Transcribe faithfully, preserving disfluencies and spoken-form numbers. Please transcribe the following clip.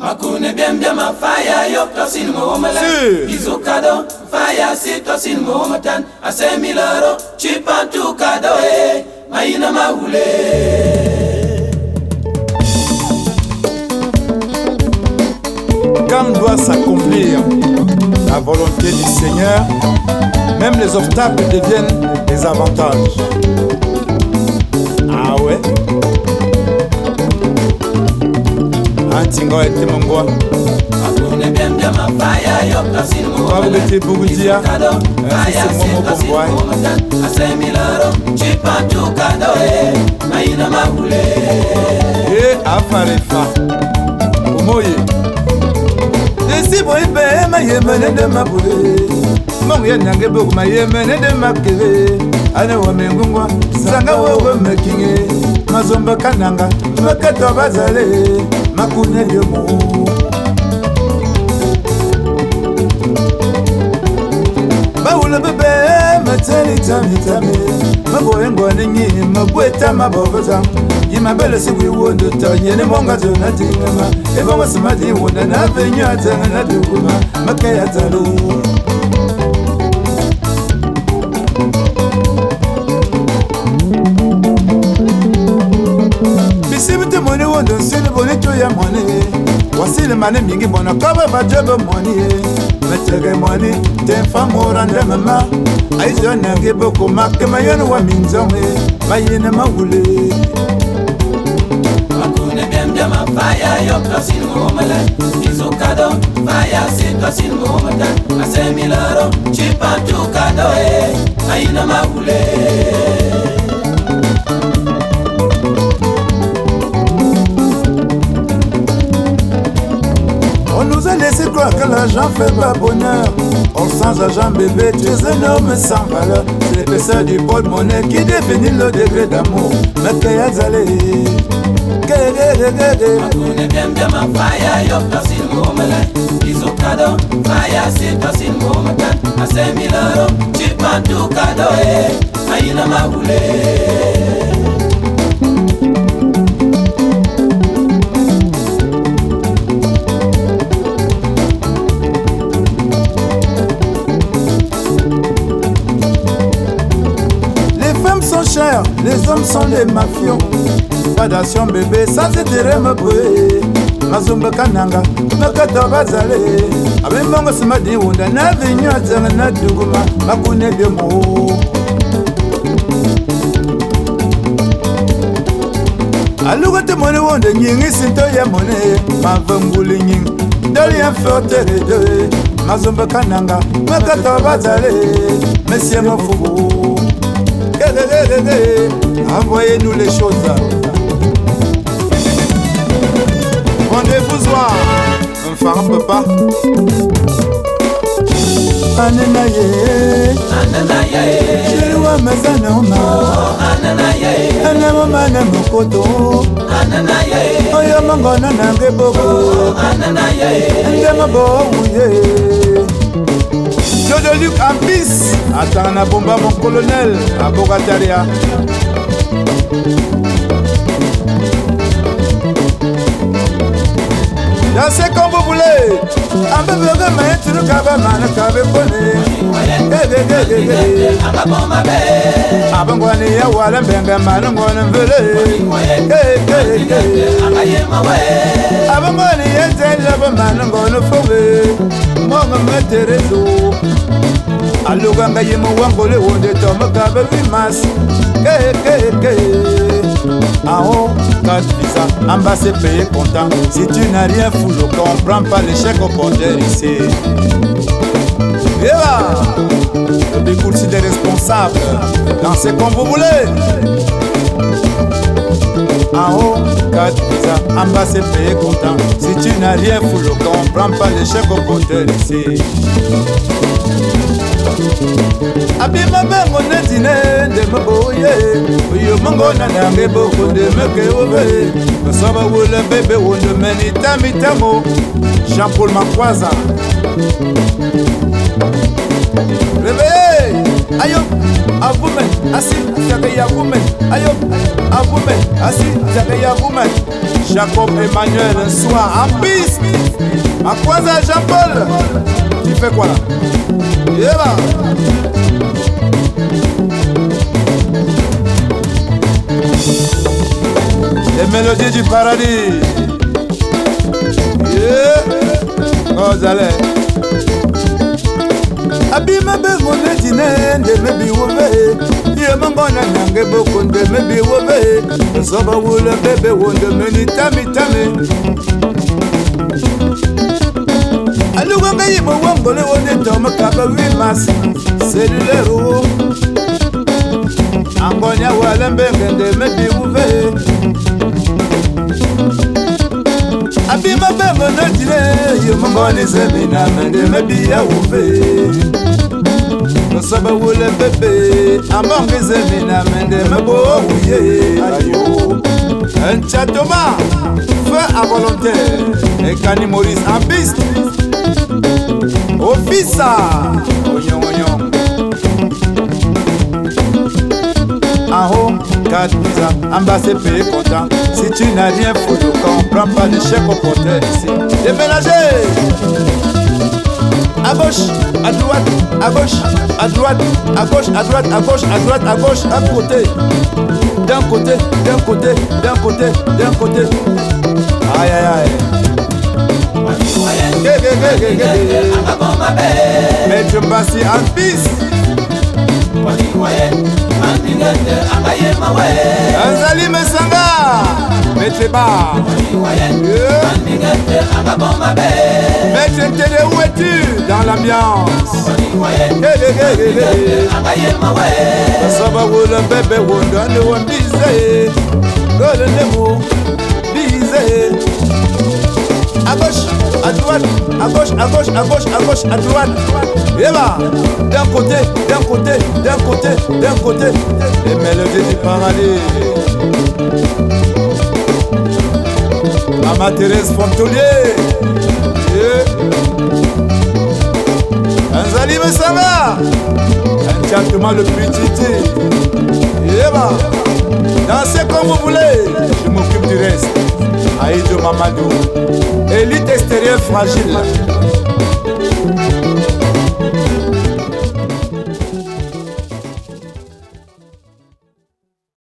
Makune bien bien ma fire yo tosin mo mele Izukado fire si tosin mo matan ase milaro chipantu kado e maina maule. Quand doit s'accomplir la volonté du Seigneur, même les obstacles deviennent des avantages. Ah ouais? Antingo ete mongwa. Makune bien bien ma fire yo tosin mo mele Izukado fire si tosin mo matan ase milaro chipantu kado e maina maule. Eh afarefa Omoye Desi boy be ma yemene de mabule Mong ye nyange boku ma yemene de makele Ane wa mengungwa Sanga wewe mekinge Mazomba kananga Makato bazale Makune yomo Baule bebe Mateli tami tami Maboye ngwane nyi Mabweta mabogoza Yima bele si we wondo Tanye ne monga zona tingama Eva wasimati wonda na venyo Atanga na dukuma Makaya talo Bisibite mone wondo Sile bone choya mone Wasile mane mingi bona Kaba bajobo mone Metege mone Tenfa morande mama Aizo nange boko Make mayano wa minzome Mayene mawule Makune bien bien ma fire yo tosin mo mele Izukado fire si tosin mo matan ase milaro chipantu kado e maina maule. On nous a laissé croire que l'argent fait pas bonheur. Or sans argent bébé, tu es un homme sans valeur. C'est l'épaisseur du porte-monnaie qui définit le degré d'amour. Mais qu'il y a zalé Makune bien bien ma fire yo tosin mo mele Izukado fire si tosin mo matan ase milaro chipantu kado e maina maule. Chers, les hommes sont des mafios. Pas d'action bébé, ça c'est terre me boué. Mazumba kananga, makato bazale. Abe mbongo simadi wunda na vinyo atanga na duguma. Makune demo. Alugo te mone wunda nyingi sinto ya mone. Mavambuli nying, dali ya forte de deux. Mazumba kananga, makato bazale. Monsieur Mofubu. Envoyez-nous les choses. Rendez-vous soir. Un phare peut pas. Ananaye, Ananaye, Chirwa mazanoma. Ananaye, Anamama na mokoto. Ananaye, Oyo mangona nange bobo. Ananaye, Ndema bo uye. Jojo Luc Ambis. Attends na bomba mon colonel. A Bogataria. Dansez comme vous voulez. Un peu de main, tu ne cabas mal, cabas bonnet. Abangwani ya wala benga manu ngwana mbele. Abangwani ya tella ba manu ngwana fobe. Monga meterezo. Aluga nga yemo wangole wonde toma kabe vimas. Ke ke ke. Aho quatre visa, ambassé payé content. Si tu n'as rien fou, ne comprends pas l'échec au compteur ici. Yeah. Le Bicoul c'est des responsables. Dansez comme vous voulez. En haut, quatre visa, ambassé payé content. Si tu n'as rien fou, ne comprends pas l'échec au compteur ici. Abima bengo netine de maboye. Uyo mango na nange boko de meke obe. Masaba wole bebe wole meni tamitamo. Jean-Paul Makwaza. Réveillez. Ayo, à vous-même, assis, j'avais à vous-même. Ayo, à vous-même, assis, j'avais à vous-même. Jacob Emmanuel, un soir en piste. À quoi ça, Jean-Paul? Tu fais quoi là? Yeah, bah. Les mélodies du paradis. Yeah. Oh, allez. Abima be mone dine de mebi wobe ye mangona nange boko de mebi wobe soba wula bebe wonde meni tami tami aluga ngayi bo wangole wonde toma kaba wimas selulero angonya wala mbenge de mebi wobe abima be mone dine ye mangona zemina mende mebi ya wobe Saba wule bébé, among is a mina mende mebo ouye ayo. Un chatoma, feu à volonté, et Cani Maurice en piste. Office, oignon oignon. En haut, quatre ans, embassé payé content. Si tu n'as rien foutu, comprends pas le chèque au porteur ici. Déménager! À gauche, à droite, à gauche, à droite, à gauche, à droite, à gauche, à droite, à gauche, à côté. D'un côté, d'un côté, d'un côté, d'un côté. Aïe aïe aïe. Mais tu me passes en piste. Anzali Mesanga, mettez bas. Mettez télé, où es-tu dans l'ambiance? Ça va où le bébé wonda ne won disait, golden nemo disait. À gauche, à droite, à gauche, à gauche, à gauche, à gauche, à droite. Et là, d'un côté, d'un côté, d'un côté, d'un côté. Les mélodies du paradis. Maman Thérèse Fontolier. Un Zali Messanga. Un gentleman le plus titi. Et là, dansez comme vous voulez. Je m'occupe du reste. Aïdou Mamadou. Élite extérieure fragile.